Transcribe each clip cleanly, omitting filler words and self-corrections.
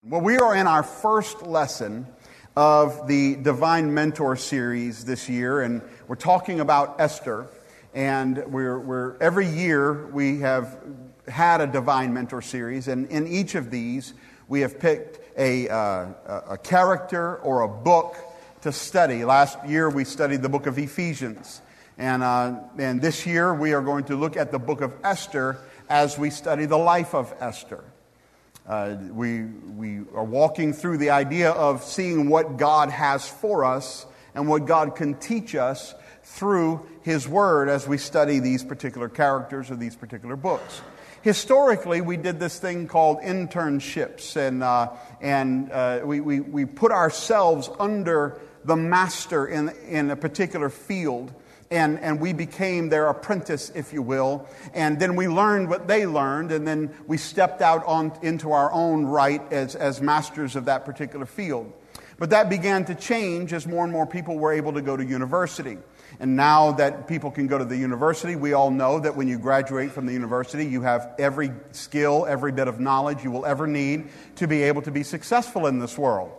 Well, we are in our first lesson of the Divine Mentor series this year, and we're talking about Esther. And we're every year we have had a Divine Mentor series, and in each of these we have picked a character or a book to study. Last year we studied the book of Ephesians, and this year we are going to look at the book of Esther as we study the life of Esther. We are walking through the idea of seeing what God has for us and what God can teach us through His Word as we study these particular characters or these particular books. Historically, we did this thing called internships, and we put ourselves under the master in a particular field. And we became their apprentice, if you will. And then we learned what they learned, and then we stepped out into our own right as masters of that particular field. But that began to change as more and more people were able to go to university. And now that people can go to the university, we all know that when you graduate from the university, you have every skill, every bit of knowledge you will ever need to be able to be successful in this world.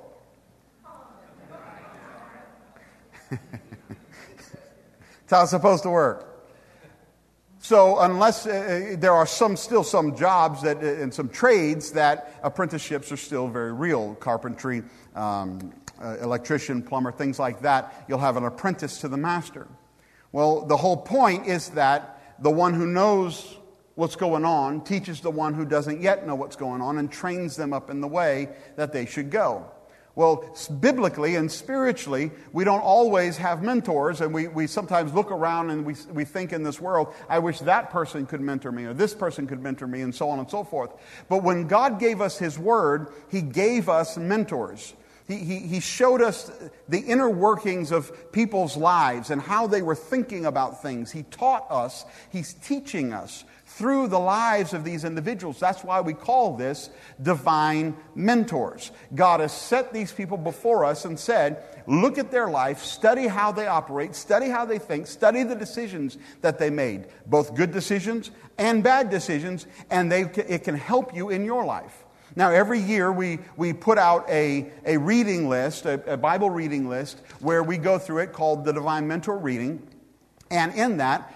That's how it's supposed to work. So unless there are still some jobs and some trades that apprenticeships are still very real. Carpentry, electrician, plumber, things like that. You'll have an apprentice to the master. Well, the whole point is that the one who knows what's going on teaches the one who doesn't yet know what's going on and trains them up in the way that they should go. Well, biblically and spiritually, we don't always have mentors, and we sometimes look around and we think in this world, I wish that person could mentor me, or this person could mentor me, and so on and so forth. But when God gave us His Word, He gave us mentors. He showed us the inner workings of people's lives and how they were thinking about things. He taught us, He's teaching us through the lives of these individuals. That's why we call this divine mentors. God has set these people before us and said, look at their life, study how they operate, study how they think, study the decisions that they made, both good decisions and bad decisions, and it can help you in your life. Now, every year we put out a reading list, a Bible reading list, where we go through it called the Divine Mentor Reading. And in that,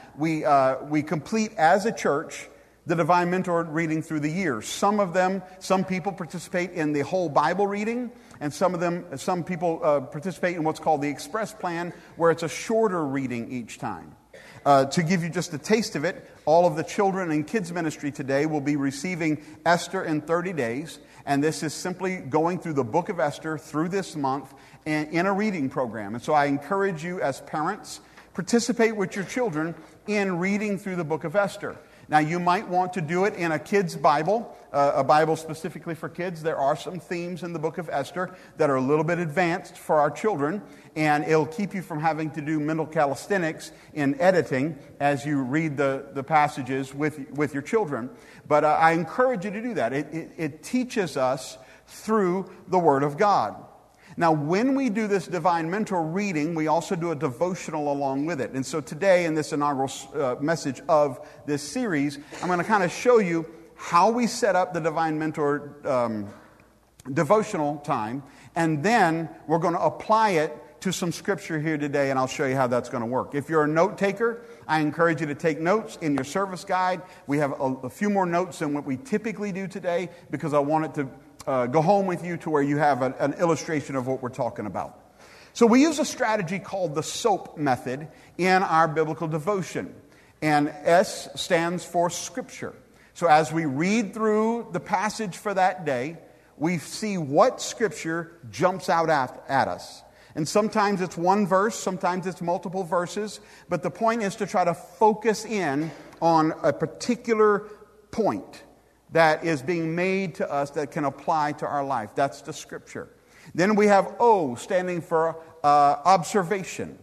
we complete as a church the Divine Mentor reading through the year. Some people participate in the whole Bible reading, and some people participate in what's called the Express Plan, where it's a shorter reading each time. To give you just a taste of it, all of the children and kids ministry today will be receiving Esther in 30 days. And this is simply going through the book of Esther through this month in a reading program. And so I encourage you as parents, participate with your children in reading through the book of Esther. Now, you might want to do it in a kid's Bible, a Bible specifically for kids. There are some themes in the book of Esther that are a little bit advanced for our children, and it'll keep you from having to do mental calisthenics in editing as you read the passages with your children. But I encourage you to do that. It teaches us through the Word of God. Now, when we do this Divine Mentor reading, we also do a devotional along with it. And so today, in this inaugural message of this series, I'm going to kind of show you how we set up the Divine Mentor devotional time, and then we're going to apply it to some scripture here today, and I'll show you how that's going to work. If you're a note taker, I encourage you to take notes in your service guide. We have a few more notes than what we typically do today, because I want it to go home with you to where you have an illustration of what we're talking about. So we use a strategy called the SOAP method in our biblical devotion. And S stands for Scripture. So as we read through the passage for that day, we see what Scripture jumps out at us. And sometimes it's one verse, sometimes it's multiple verses, but the point is to try to focus in on a particular point that is being made to us that can apply to our life. That's the Scripture. Then we have O, standing for observation.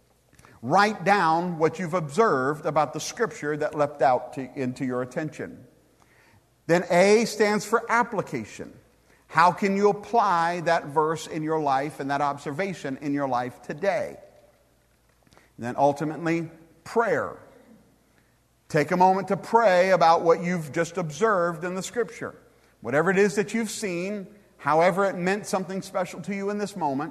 Write down what you've observed about the Scripture that leapt out into your attention. Then A stands for application. How can you apply that verse in your life and that observation in your life today? And then ultimately, prayer. Take a moment to pray about what you've just observed in the Scripture. Whatever it is that you've seen, however it meant something special to you in this moment.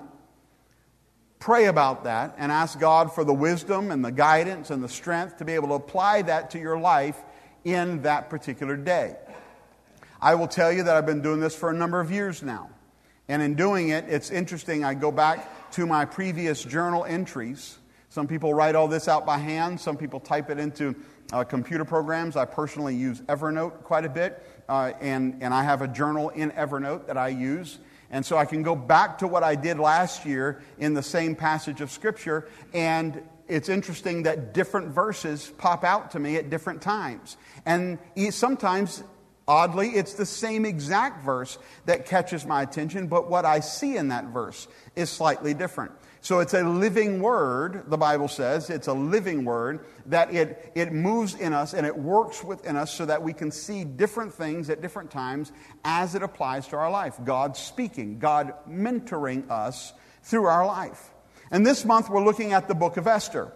Pray about that and ask God for the wisdom and the guidance and the strength to be able to apply that to your life in that particular day. I will tell you that I've been doing this for a number of years now. And in doing it, it's interesting. I go back to my previous journal entries. Some people write all this out by hand. Some people type it into computer programs. I personally use Evernote quite a bit. And I have a journal in Evernote that I use. And so I can go back to what I did last year in the same passage of Scripture, and it's interesting that different verses pop out to me at different times. And sometimes, oddly, it's the same exact verse that catches my attention, but what I see in that verse is slightly different. So it's a living word, the Bible says. It's a living word that it moves in us and it works within us so that we can see different things at different times as it applies to our life. God speaking, God mentoring us through our life. And this month we're looking at the book of Esther.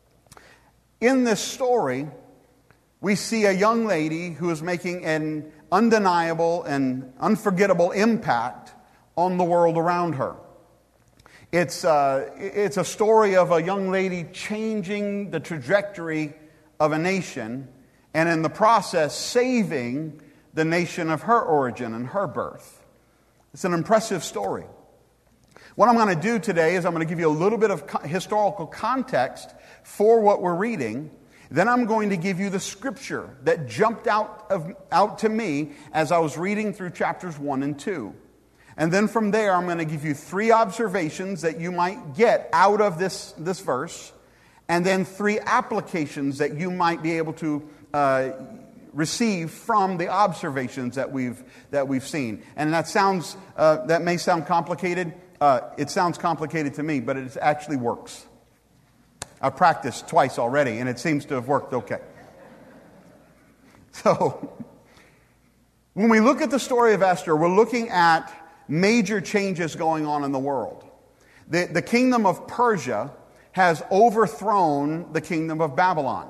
In this story, we see a young lady who is making an undeniable and unforgettable impact on the world around her. It's a story of a young lady changing the trajectory of a nation, and in the process saving the nation of her origin and her birth. It's an impressive story. What I'm going to do today is I'm going to give you a little bit of historical context for what we're reading. Then I'm going to give you the scripture that jumped out to me as I was reading through chapters 1 and 2. And then from there, I'm going to give you 3 observations that you might get out of this verse, and then 3 applications that you might be able to receive from the observations that we've seen. And that may sound complicated. It sounds complicated to me, but it actually works. I've practiced twice already, and it seems to have worked okay. So, when we look at the story of Esther, we're looking at major changes going on in the world. The kingdom of Persia has overthrown the kingdom of Babylon.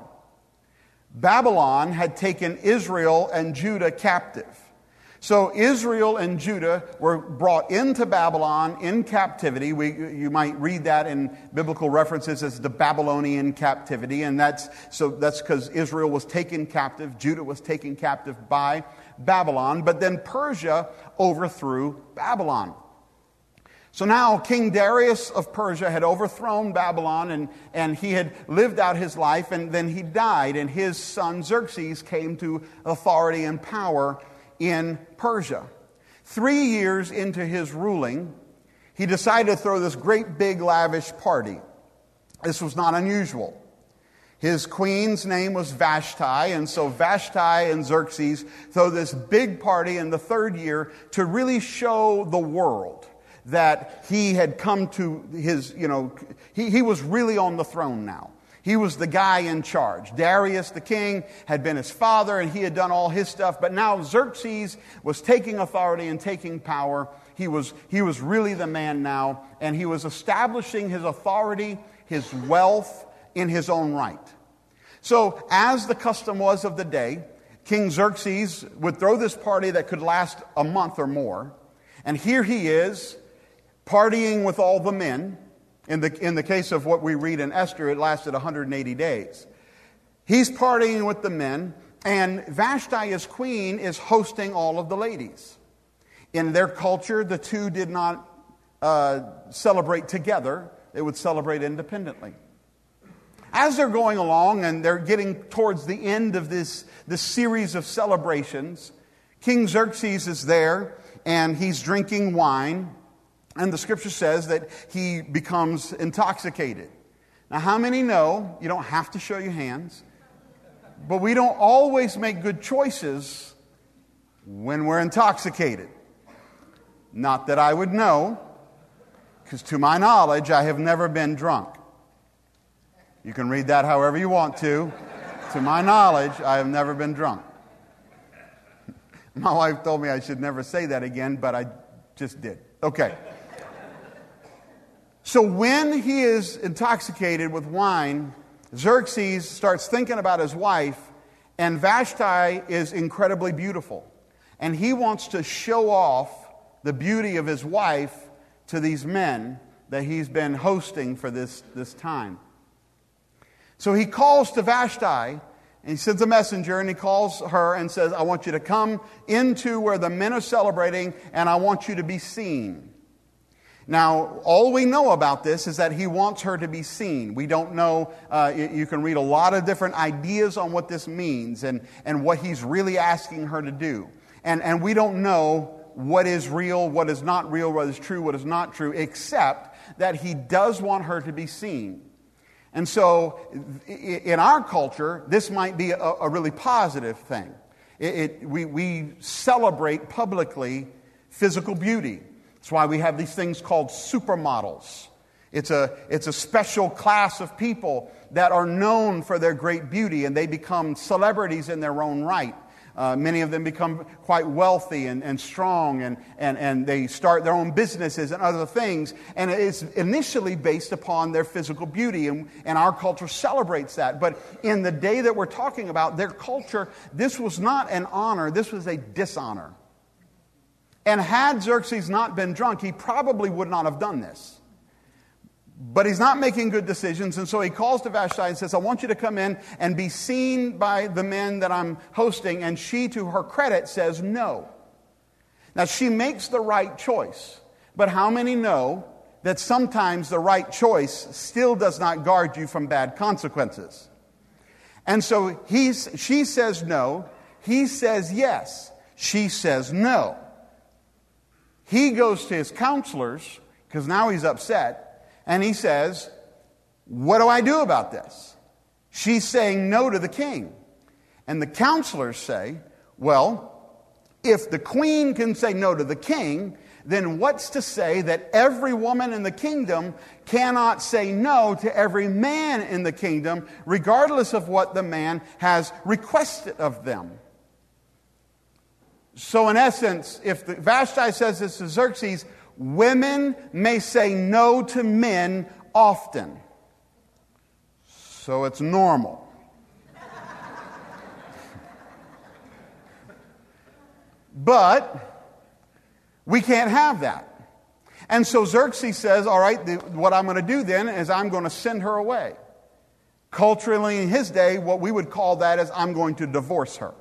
Babylon had taken Israel and Judah captive. So Israel and Judah were brought into Babylon in captivity. You might read that in biblical references as the Babylonian captivity, and that's because Israel was taken captive, Judah was taken captive by Babylon, but then Persia overthrew Babylon. So now King Darius of Persia had overthrown Babylon, and he had lived out his life, and then he died, and his son Xerxes came to authority and power in Persia. 3 years into his ruling, he decided to throw this great big lavish party. This was not unusual. His queen's name was Vashti, and so Vashti and Xerxes throw this big party in the 3rd year to really show the world that he had come to his, he was really on the throne now. He was the guy in charge. Darius, the king, had been his father, and he had done all his stuff. But now Xerxes was taking authority and taking power. He was really the man now, and he was establishing his authority, his wealth in his own right. So, as the custom was of the day, King Xerxes would throw this party that could last a month or more. And here he is, partying with all the men. In the case of what we read in Esther, it lasted 180 days. He's partying with the men, and Vashti, as queen, is hosting all of the ladies. In their culture, the two did not celebrate together. They would celebrate independently. As they're going along and they're getting towards the end of this series of celebrations, King Xerxes is there, and he's drinking wine. And the scripture says that he becomes intoxicated. Now, how many know, you don't have to show your hands, but we don't always make good choices when we're intoxicated? Not that I would know, because to my knowledge, I have never been drunk. You can read that however you want to. To my knowledge, I have never been drunk. My wife told me I should never say that again, but I just did. Okay. So when he is intoxicated with wine, Xerxes starts thinking about his wife, and Vashti is incredibly beautiful. And he wants to show off the beauty of his wife to these men that he's been hosting for this time. So he calls to Vashti, and he sends a messenger, and he calls her and says, I want you to come into where the men are celebrating, and I want you to be seen. Now, all we know about this is that he wants her to be seen. We don't know, you can read a lot of different ideas on what this means and what he's really asking her to do. And we don't know what is real, what is not real, what is true, what is not true, except that he does want her to be seen. And so, in our culture, this might be a really positive thing. We celebrate publicly physical beauty. That's why we have these things called supermodels. It's a special class of people that are known for their great beauty, and they become celebrities in their own right. Many of them become quite wealthy and strong, and they start their own businesses and other things. And it's initially based upon their physical beauty, and our culture celebrates that. But in the day that we're talking about, their culture, this was not an honor, this was a dishonor. And had Xerxes not been drunk, he probably would not have done this. But he's not making good decisions, and so he calls to Vashti and says, I want you to come in and be seen by the men that I'm hosting. And she, to her credit, says no. Now, she makes the right choice. But how many know that sometimes the right choice still does not guard you from bad consequences? And so she says no. He says yes. She says no. He goes to his counselors, because now he's upset, and he says, what do I do about this? She's saying no to the king. And the counselors say, well, if the queen can say no to the king, then what's to say that every woman in the kingdom cannot say no to every man in the kingdom, regardless of what the man has requested of them? So in essence, if Vashti says this to Xerxes, women may say no to men often. So it's normal. But we can't have that. And so Xerxes says, all right, what I'm going to do then is I'm going to send her away. Culturally in his day, what we would call that is I'm going to divorce her.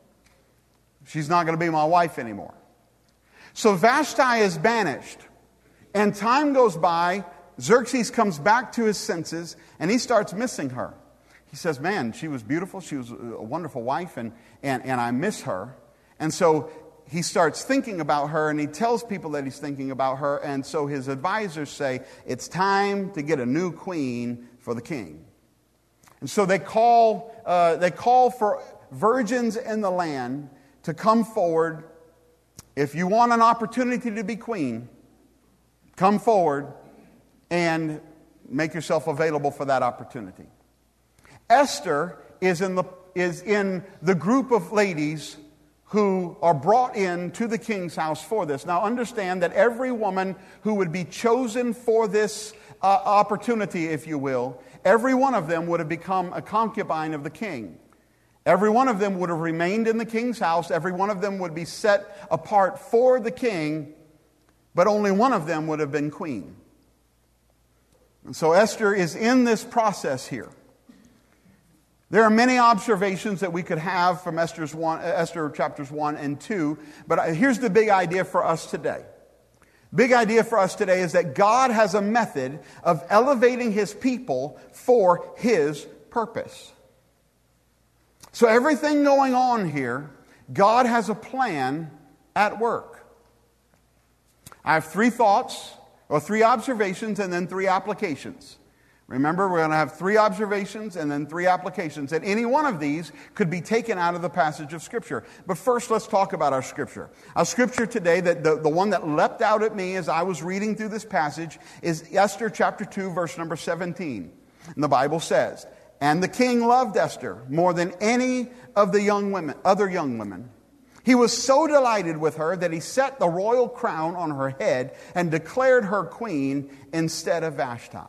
She's not going to be my wife anymore. So Vashti is banished. And time goes by. Xerxes comes back to his senses, and he starts missing her. He says, man, she was beautiful. She was a wonderful wife, and I miss her. And so he starts thinking about her, and he tells people that he's thinking about her. And so his advisors say, it's time to get a new queen for the king. And so they call for virgins in the land to come forward. If you want an opportunity to be queen, come forward and make yourself available for that opportunity. Esther is in the group of ladies who are brought in to the king's house for this. Now understand that every woman who would be chosen for this opportunity, if you will, every one of them would have become a concubine of the king. Every one of them would have remained in the king's house. Every one of them would be set apart for the king, but only one of them would have been queen. And so Esther is in this process here. There are many observations that we could have from Esther chapters 1 and 2, but here's the big idea for us today. Big idea for us today is that God has a method of elevating His people for His purpose. So everything going on here, God has a plan at work. I have 3 thoughts, or 3 observations, and then 3 applications. Remember, we're going to have 3 observations and then 3 applications. And any one of these could be taken out of the passage of Scripture. But first, let's talk about our Scripture. Our Scripture today, the one that leapt out at me as I was reading through this passage, is Esther chapter 2, verse number 17. And the Bible says, and the king loved Esther more than any of the other young women. He was so delighted with her that he set the royal crown on her head and declared her queen instead of Vashti.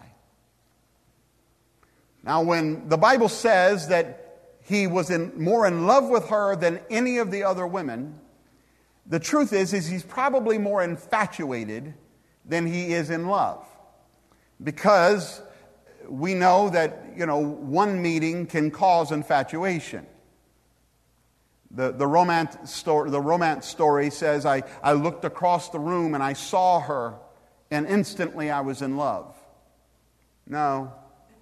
Now, when the Bible says that he was more in love with her than any of the other women, The truth is he's probably more infatuated than he is in love. Because we know that, one meeting can cause infatuation. The romance story says, I looked across the room and I saw her, and instantly I was in love. No,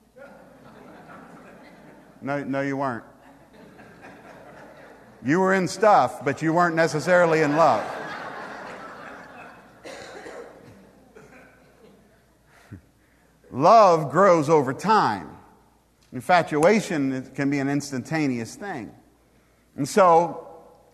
you weren't. You were in stuff, but you weren't necessarily in love. Love grows over time. Infatuation can be an instantaneous thing. And so,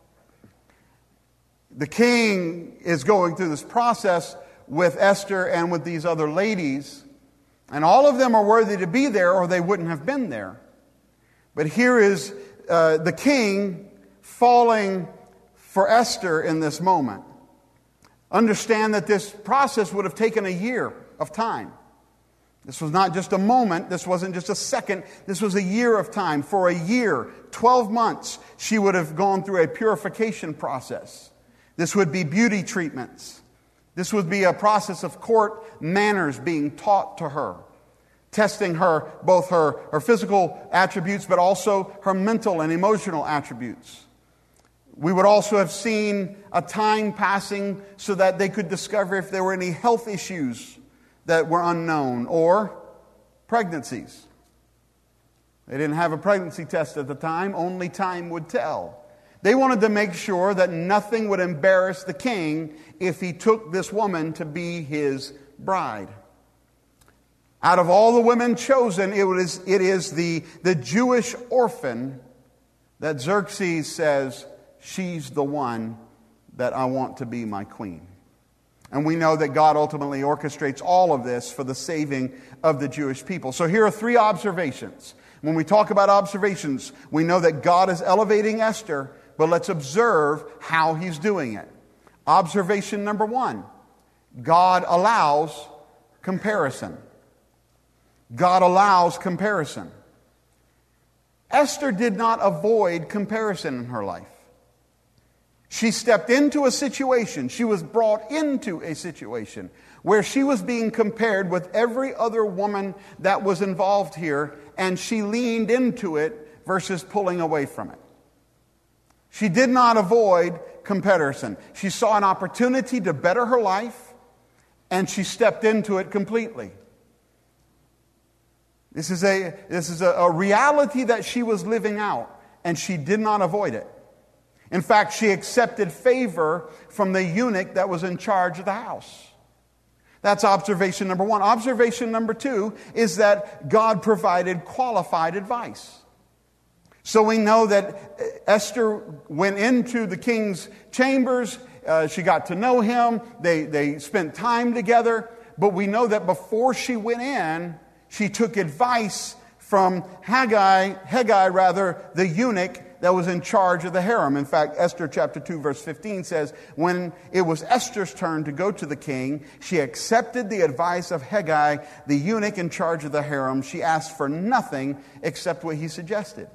the king is going through this process with Esther and with these other ladies, and all of them are worthy to be there or they wouldn't have been there. But here is the king falling for Esther in this moment. Understand that this process would have taken a year of time. This was not just a moment. This wasn't just a second. This was a year of time. For a year, 12 months, she would have gone through a purification process. This would be beauty treatments. This would be a process of court manners being taught to her, testing her, both her physical attributes, but also her mental and emotional attributes. We would also have seen a time passing so that they could discover if there were any health issues that were unknown, or pregnancies. They didn't have a pregnancy test at the time. Only time would tell. They wanted to make sure that nothing would embarrass the king if he took this woman to be his bride. Out of all the women chosen, it is the Jewish orphan that Xerxes says, she's the one that I want to be my queen. And we know that God ultimately orchestrates all of this for the saving of the Jewish people. So here are 3 observations. When we talk about observations, we know that God is elevating Esther, but let's observe how he's doing it. Observation number 1, God allows comparison. God allows comparison. Esther did not avoid comparison in her life. She stepped into a situation, she was brought into a situation where she was being compared with every other woman that was involved here, and she leaned into it versus pulling away from it. She did not avoid comparison. She saw an opportunity to better her life, and she stepped into it completely. This is a reality that she was living out, and she did not avoid it. In fact, she accepted favor from the eunuch that was in charge of the house. That's observation number 1. Observation number 2 is that God provided qualified advice. So we know that Esther went into the king's chambers. She got to know him. They spent time together. But we know that before she went in, she took advice from Haggai, the eunuch that was in charge of the harem. In fact, Esther chapter 2 verse 15 says, when it was Esther's turn to go to the king, she accepted the advice of Haggai, the eunuch in charge of the harem. She asked for nothing except what he suggested.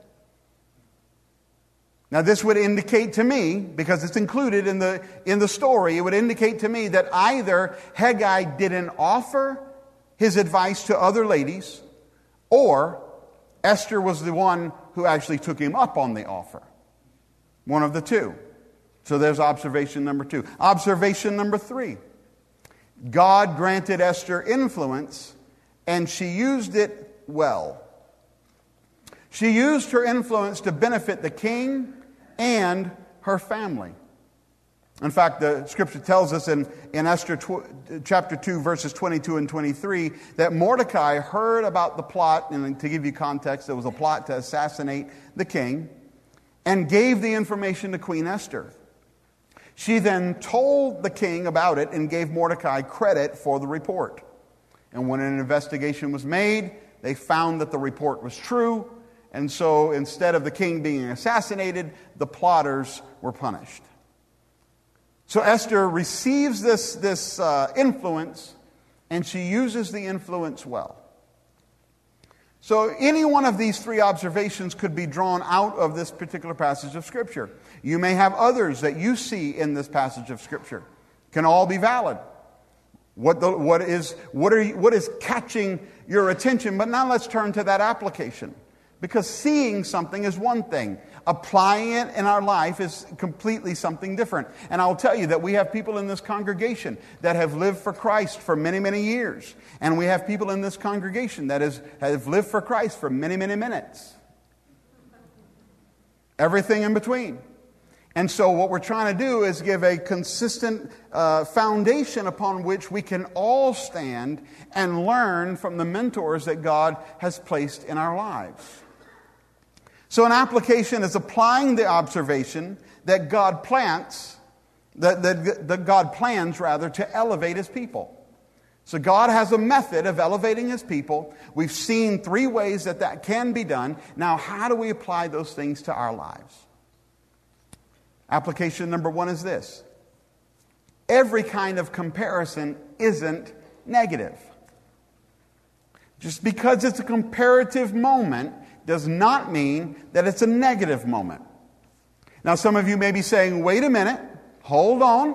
Now this would indicate to me, because it's included in the story, it would indicate to me that either Haggai didn't offer his advice to other ladies, or Esther was the one who actually took him up on the offer. One of the two. So there's observation number 2. Observation number 3. God granted Esther influence, and she used it well. She used her influence to benefit the king and her family. In fact, the scripture tells us in Esther chapter 2, verses 22 and 23, that Mordecai heard about the plot, and to give you context, there was a plot to assassinate the king, and gave the information to Queen Esther. She then told the king about it and gave Mordecai credit for the report. And when an investigation was made, they found that the report was true, and so instead of the king being assassinated, the plotters were punished. So Esther receives this influence, and she uses the influence well. So any one of these three observations could be drawn out of this particular passage of Scripture. You may have others that you see in this passage of Scripture. Can all be valid. What is catching your attention? But now let's turn to that application. Because seeing something is one thing. Applying it in our life is completely something different. And I'll tell you that we have people in this congregation that have lived for Christ for many, many years. And we have people in this congregation that have lived for Christ for many, many minutes. Everything in between. And so what we're trying to do is give a consistent foundation upon which we can all stand and learn from the mentors that God has placed in our lives. So an application is applying the observation that God plants, that God plans rather, to elevate His people. So God has a method of elevating His people. We've seen three ways that can be done. Now, how do we apply those things to our lives? Application number one is this. Every kind of comparison isn't negative. Just because it's a comparative moment does not mean that it's a negative moment. Now, some of you may be saying, wait a minute, hold on.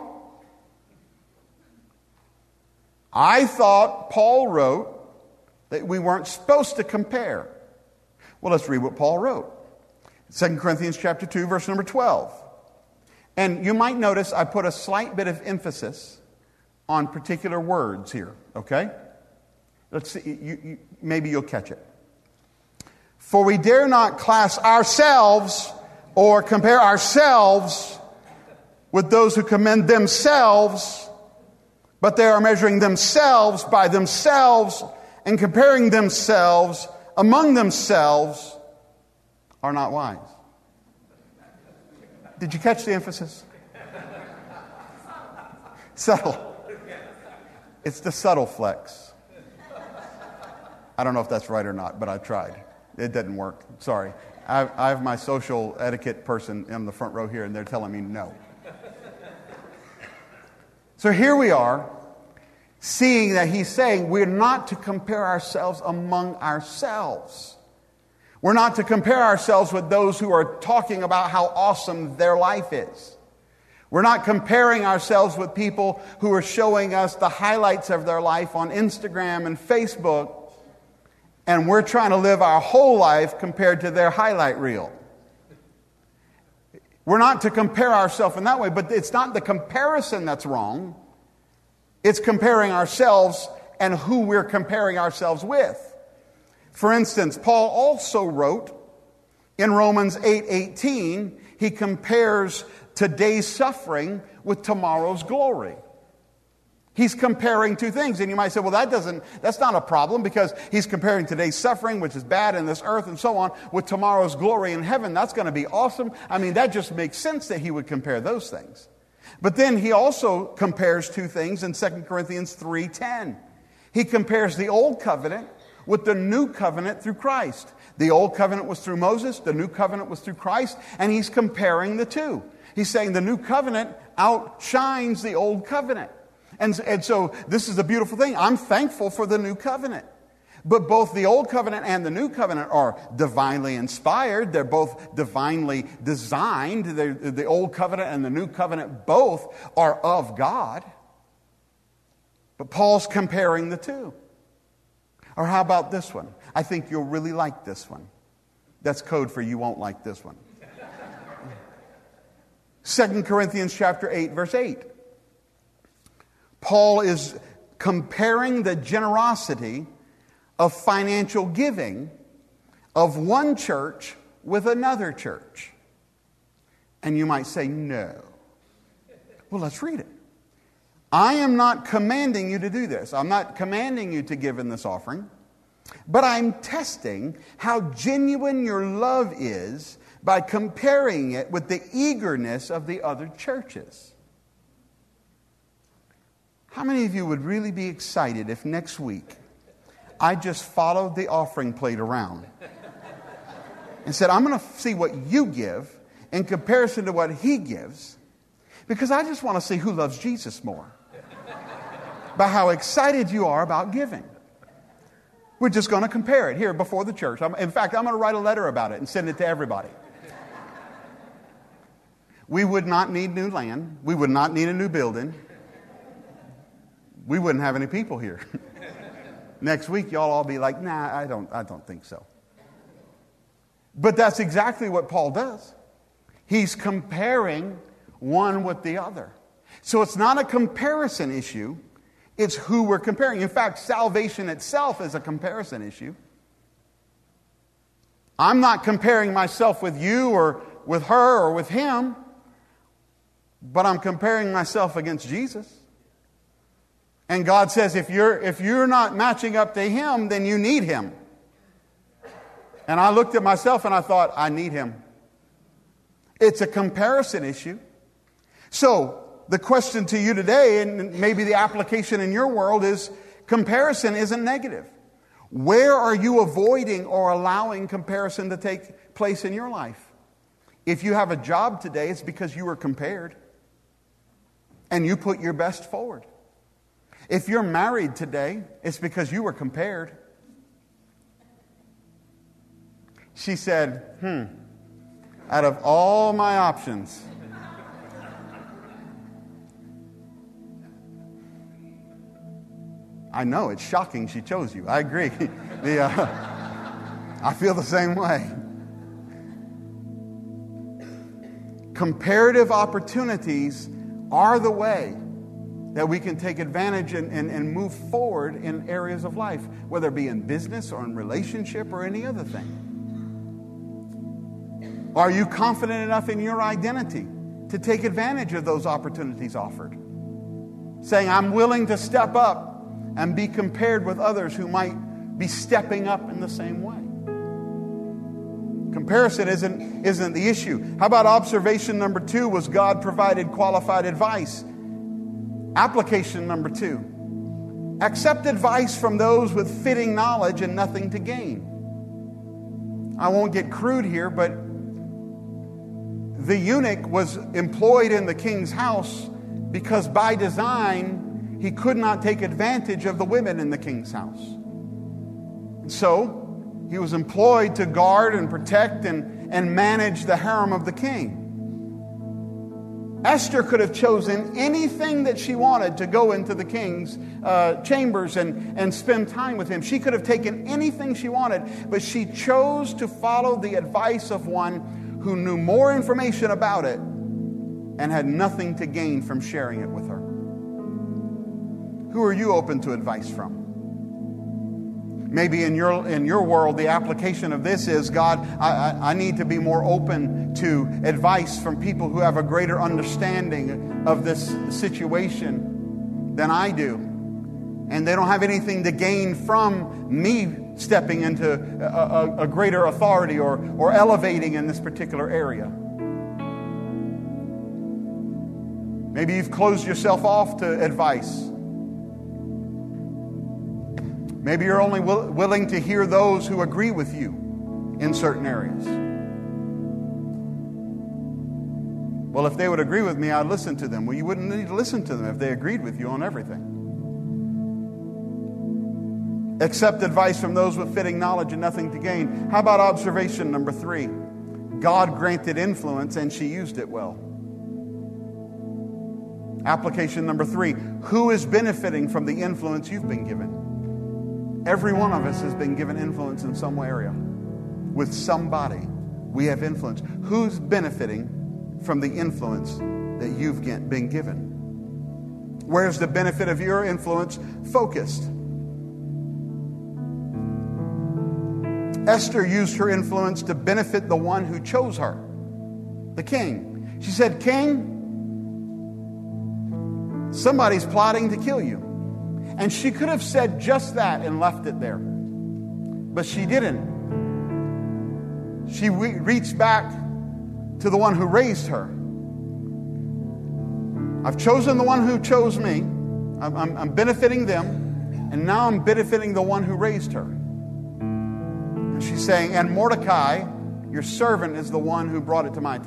I thought Paul wrote that we weren't supposed to compare. Well, let's read what Paul wrote. 2 Corinthians chapter 2, verse number 12. And you might notice I put a slight bit of emphasis on particular words here, okay? Let's see, maybe you'll catch it. For we dare not class ourselves or compare ourselves with those who commend themselves, but they are measuring themselves by themselves and comparing themselves among themselves are not wise. Did you catch the emphasis? Subtle. It's the subtle flex. I don't know if that's right or not, but I tried. It didn't work. Sorry. I have my social etiquette person in the front row here, and they're telling me no. So here we are, seeing that he's saying we're not to compare ourselves among ourselves. We're not to compare ourselves with those who are talking about how awesome their life is. We're not comparing ourselves with people who are showing us the highlights of their life on Instagram and Facebook, and we're trying to live our whole life compared to their highlight reel. We're not to compare ourselves in that way, but it's not the comparison that's wrong. It's comparing ourselves and who we're comparing ourselves with. For instance, Paul also wrote in Romans 8:18, he compares today's suffering with tomorrow's glory. He's comparing two things. And you might say, well, that's not a problem because he's comparing today's suffering, which is bad in this earth and so on, with tomorrow's glory in heaven. That's going to be awesome. I mean, that just makes sense that he would compare those things. But then he also compares two things in 2 Corinthians 3:10. He compares the old covenant with the new covenant through Christ. The old covenant was through Moses, the new covenant was through Christ, and he's comparing the two. He's saying the new covenant outshines the old covenant. And so this is a beautiful thing. I'm thankful for the new covenant. But both the old covenant and the new covenant are divinely inspired. They're both divinely designed. The old covenant and the new covenant both are of God. But Paul's comparing the two. Or how about this one? I think you'll really like this one. That's code for you won't like this one. 2 Corinthians chapter 8, verse 8. Paul is comparing the generosity of financial giving of one church with another church. And you might say, no. Well, let's read it. I am not commanding you to do this. I'm not commanding you to give in this offering. But I'm testing how genuine your love is by comparing it with the eagerness of the other churches. How many of you would really be excited if next week I just followed the offering plate around and said, I'm going to see what you give in comparison to what he gives, because I just want to see who loves Jesus more by how excited you are about giving. We're just going to compare it here before the church. In fact, I'm going to write a letter about it and send it to everybody. We would not need new land. We would not need a new building. We wouldn't have any people here. Next week, y'all all be like, nah, I don't think so. But that's exactly what Paul does. He's comparing one with the other. So it's not a comparison issue. It's who we're comparing. In fact, salvation itself is a comparison issue. I'm not comparing myself with you or with her or with him, but I'm comparing myself against Jesus. And God says, if you're not matching up to him, then you need him. And I looked at myself and I thought, I need him. It's a comparison issue. So, the question to you today, and maybe the application in your world, is comparison isn't negative. Where are you avoiding or allowing comparison to take place in your life? If you have a job today, it's because you were compared and you put your best forward. If you're married today, it's because you were compared. She said, out of all my options, I know, it's shocking she chose you. I agree. I feel the same way. Comparative opportunities are the way that we can take advantage and move forward in areas of life, whether it be in business or in relationship or any other thing. Are you confident enough in your identity to take advantage of those opportunities offered? Saying, I'm willing to step up and be compared with others who might be stepping up in the same way. Comparison isn't the issue. How about observation number 2 was God provided qualified advice? Application number 2. Accept advice from those with fitting knowledge and nothing to gain. I won't get crude here, but the eunuch was employed in the king's house because by design, he could not take advantage of the women in the king's house. So, he was employed to guard and protect and manage the harem of the king. Esther could have chosen anything that she wanted to go into the king's chambers and spend time with him. She could have taken anything she wanted, but she chose to follow the advice of one who knew more information about it and had nothing to gain from sharing it with her. Who are you open to advice from? Maybe in your world, the application of this is, God, I need to be more open to advice from people who have a greater understanding of this situation than I do. And they don't have anything to gain from me stepping into a greater authority or elevating in this particular area. Maybe you've closed yourself off to advice. Maybe you're only willing to hear those who agree with you in certain areas. Well, if they would agree with me, I'd listen to them. Well, you wouldn't need to listen to them if they agreed with you on everything. Accept advice from those with fitting knowledge and nothing to gain. How about observation number 3? God granted influence and she used it well. Application number 3. Who is benefiting from the influence you've been given? Every one of us has been given influence in some area. With somebody, we have influence. Who's benefiting from the influence that you've been given? Where's the benefit of your influence focused? Esther used her influence to benefit the one who chose her, the king. She said, King, somebody's plotting to kill you. And she could have said just that and left it there. But she didn't. She reached back to the one who raised her. I've chosen the one who chose me. I'm benefiting them. And now I'm benefiting the one who raised her. And she's saying, and Mordecai, your servant, is the one who brought it to my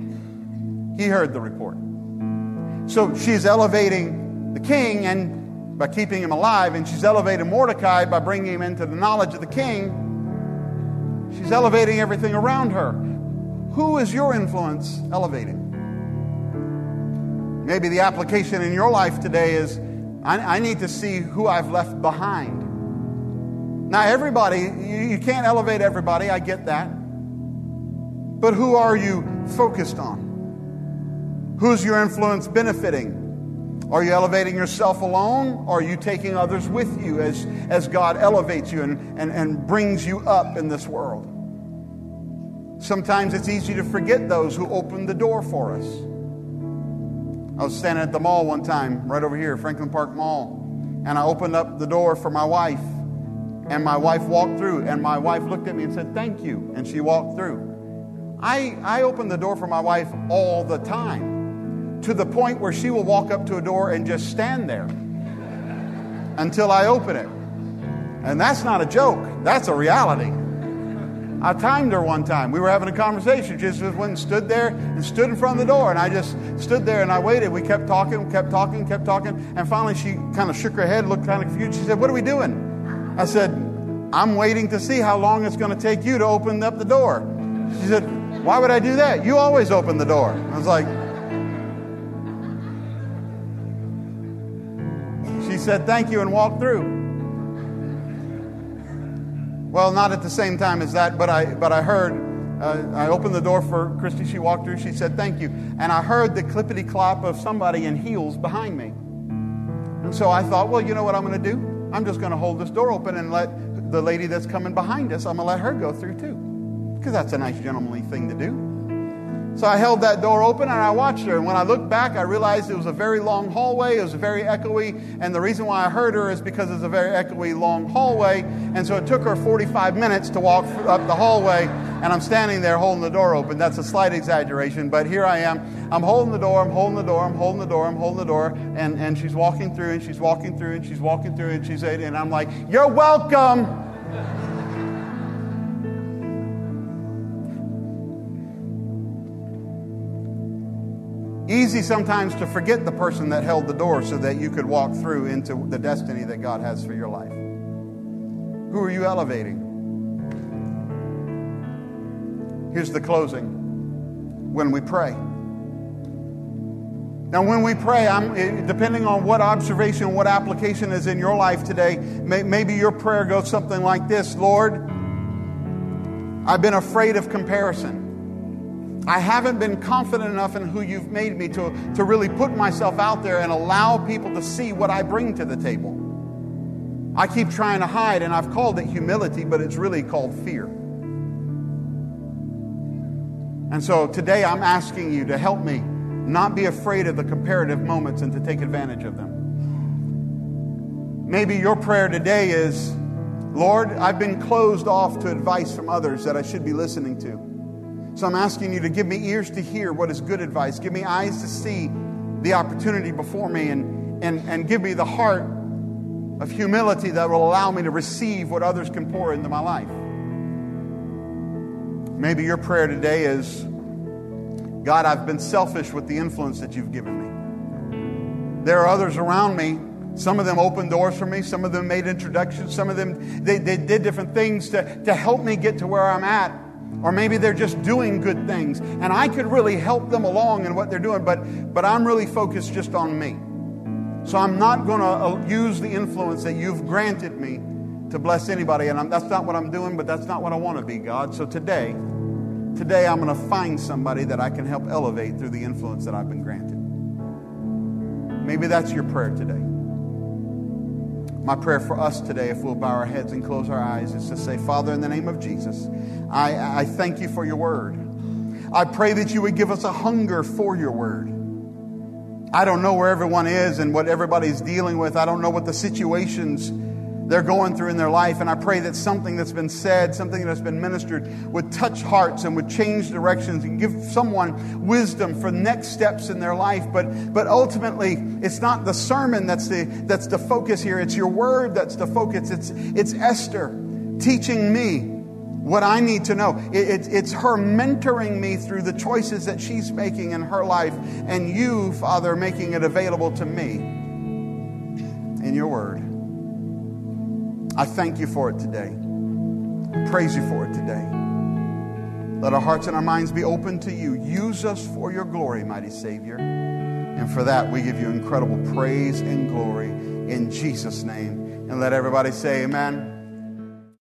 attention. He heard the report. So she's elevating the king, and by keeping him alive, and she's elevating Mordecai by bringing him into the knowledge of the king. She's elevating everything around her. Who is your influence elevating? Maybe the application in your life today is, I need to see who I've left behind. Now, everybody, you can't elevate everybody, I get that. But who are you focused on? Who's your influence benefiting? Are you elevating yourself alone, or are you taking others with you as God elevates you and brings you up in this world? Sometimes it's easy to forget those who opened the door for us. I was standing at the mall one time, right over here, Franklin Park Mall, and I opened up the door for my wife, and my wife walked through, and my wife looked at me and said, "Thank you," and she walked through. I open the door for my wife all the time, to the point where she will walk up to a door and just stand there until I open it. And that's not a joke. That's a reality. I timed her one time. We were having a conversation. She just went and stood there and stood in front of the door. And I just stood there and I waited. We kept talking. And finally she kind of shook her head, looked kind of confused. She said, "What are we doing?" I said, "I'm waiting to see how long it's going to take you to open up the door." She said, "Why would I do that? You always open the door." I was like, she said, "Thank you," and walked through. Well, not at the same time as that, but I heard, I opened the door for Christy, she walked through, she said, "Thank you." And I heard the clippity-clop of somebody in heels behind me. And so I thought, well, you know what I'm going to do? I'm just going to hold this door open and let the lady that's coming behind us, I'm going to let her go through too. Because that's a nice gentlemanly thing to do. So I held that door open and I watched her. And when I looked back, I realized it was a very long hallway. It was very echoey. And the reason why I heard her is because it's a very echoey, long hallway. And so it took her 45 minutes to walk up the hallway. And I'm standing there holding the door open. That's a slight exaggeration. But here I am. I'm holding the door. And she's walking through and she's walking through and she's walking through. And she's and I'm like, "You're welcome." Easy sometimes to forget the person that held the door so that you could walk through into the destiny that God has for your life. Who are you elevating? Here's the closing. When we pray. Now, when we pray, depending on what observation, what application is in your life today, maybe your prayer goes something like this: "Lord, I've been afraid of comparison. I haven't been confident enough in who you've made me to really put myself out there and allow people to see what I bring to the table. I keep trying to hide, and I've called it humility, but it's really called fear. And so today I'm asking you to help me not be afraid of the comparative moments and to take advantage of them. Maybe your prayer today is, "Lord, I've been closed off to advice from others that I should be listening to. So I'm asking you to give me ears to hear what is good advice. Give me eyes to see the opportunity before me and give me the heart of humility that will allow me to receive what others can pour into my life." Maybe your prayer today is, "God, I've been selfish with the influence that you've given me. There are others around me. Some of them opened doors for me. Some of them made introductions. Some of them, they did different things to help me get to where I'm at. Or maybe they're just doing good things, and I could really help them along in what they're doing, but I'm really focused just on me. So I'm not going to use the influence that you've granted me to bless anybody, and that's not what I'm doing, but that's not what I want to be, God. So today I'm going to find somebody that I can help elevate through the influence that I've been granted." Maybe that's your prayer today. My prayer for us today, if we'll bow our heads and close our eyes, is to say, "Father, in the name of Jesus, I thank you for your word. I pray that you would give us a hunger for your word. I don't know where everyone is and what everybody's dealing with. I don't know what the situations they're going through in their life. And I pray that something that's been said, something that's been ministered would touch hearts and would change directions and give someone wisdom for next steps in their life. But ultimately, it's not the sermon that's the focus here. It's your word that's the focus. It's Esther teaching me what I need to know. It's her mentoring me through the choices that she's making in her life. And you, Father, making it available to me. In in your word. I thank you for it today. I praise you for it today. Let our hearts and our minds be open to you. Use us for your glory, mighty Savior. And for that, we give you incredible praise and glory in Jesus' name. And let everybody say amen.